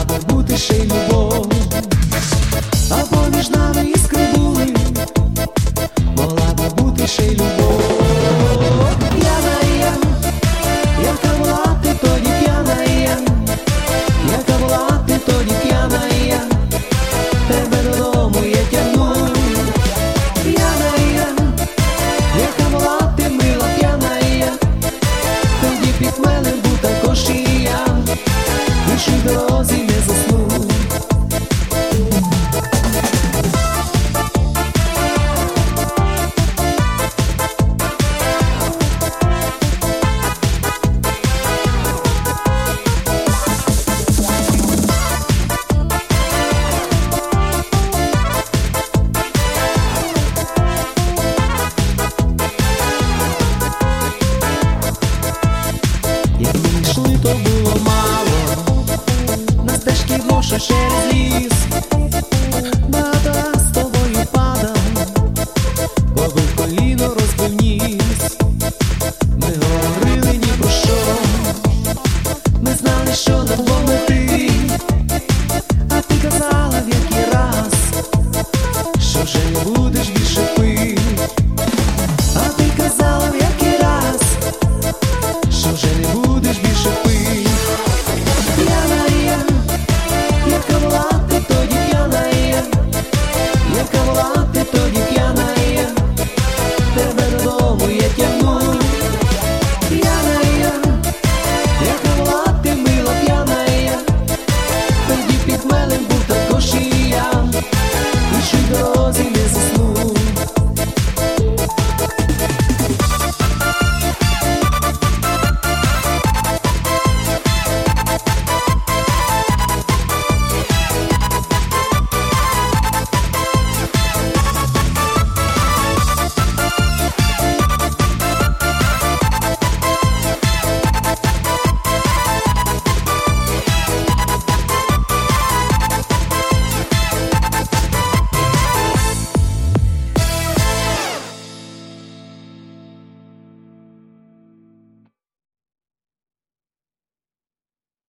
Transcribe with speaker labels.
Speaker 1: би бути ще й любов, або між нами іскри були, могла би бути ще й любов. П'яна я, яка була ти тоді п'яна я, яка була ти тоді п'яна я, тебе додому я тягну. П'яна я, яка була ти мила п'яна я, тоді під хмелем був також і я, в іншій дорозі не засну. Як ми йшли, то було мало, на стежки глуша через ліс.